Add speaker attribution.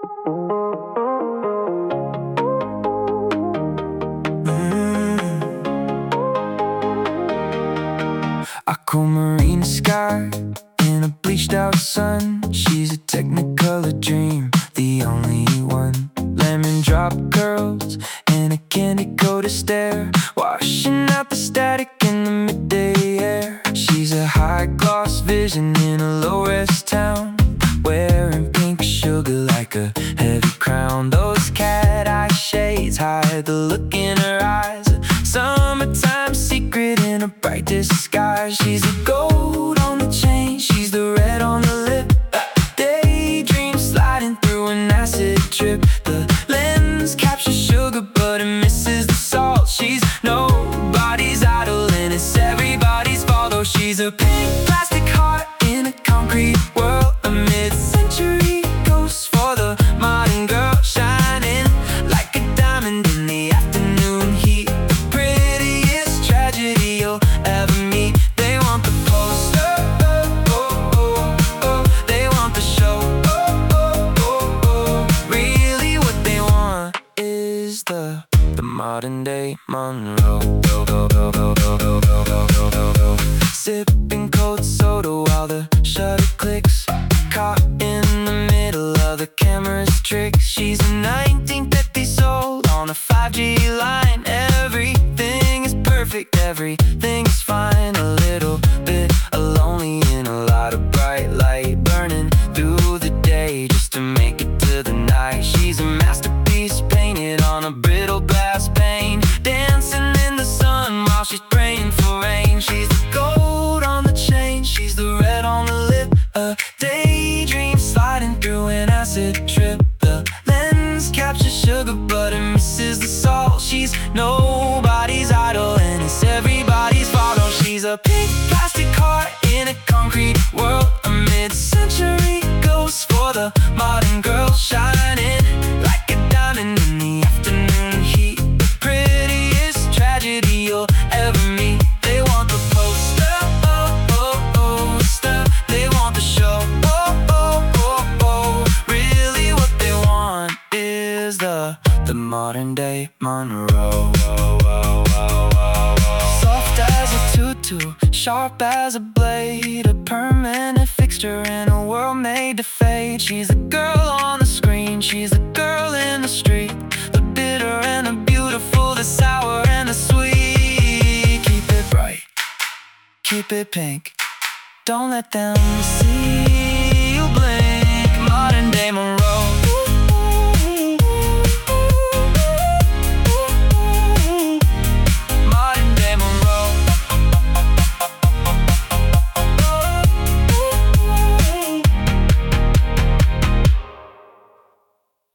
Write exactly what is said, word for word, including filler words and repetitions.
Speaker 1: Aquamarine sky in a bleached out sun. She's a technicolor dream, the only one. Lemon drop curls and a candy coated stare, washing out the static in the midday air. She's a high gloss vision in a low rest town, wearing pink sugar like a heavy crown. Those cat eye shades hide the look in her eyes, a summertime secret in a bright disguise. She's the gold on the chain, she's the red on the lip, daydream sliding through an acid trip. The lens captures sugar but it misses the salt. She's nobody's idol and it's everybody's fault. Though she's a pink plastic heart in a concrete world, a mid-century ghost for the modern girl, shining like a diamond in the afternoon heat. The prettiest tragedy you'll ever meet. They want the poster, oh, oh, oh, oh. They want the show, oh, oh, oh, oh. Really what they want is the the modern day Monroe. Sipping cold soda while the shutter clicks, caught in the middle of the camera's tricks. She's a nineteen fifty sold on a five G line. Everything is perfect, everything is fine. A little bit lonely in a lot of bright light, burning through the day just to make it to the night. She's a masterpiece painted on a brittle glass pane, dancing in the sun while she's praying for rain. She's the gold on the chain, she's the red on the lip, a daydream sliding through an acid trip. The lens captures sugar but it misses the salt. She's nobody's idol and it's everybody's fault. Oh, she's a pink plastic heart in a concrete world, a mid-century ghost for the modern girl, shining like a diamond in the afternoon heat. The prettiest tragedy you'll ever meet. They want the poster, oh, oh, oh, stuff. They want the show, oh, oh, oh, oh. Really what they want is the the modern day Monroe. Soft as a tutu, sharp as a blade, a permanent fixture in a world made to fade. She's a girl on the screen, she's a girl in the street, the bitter and the beautiful, the sour and the sweet. Keep it bright, keep it pink, don't let them see.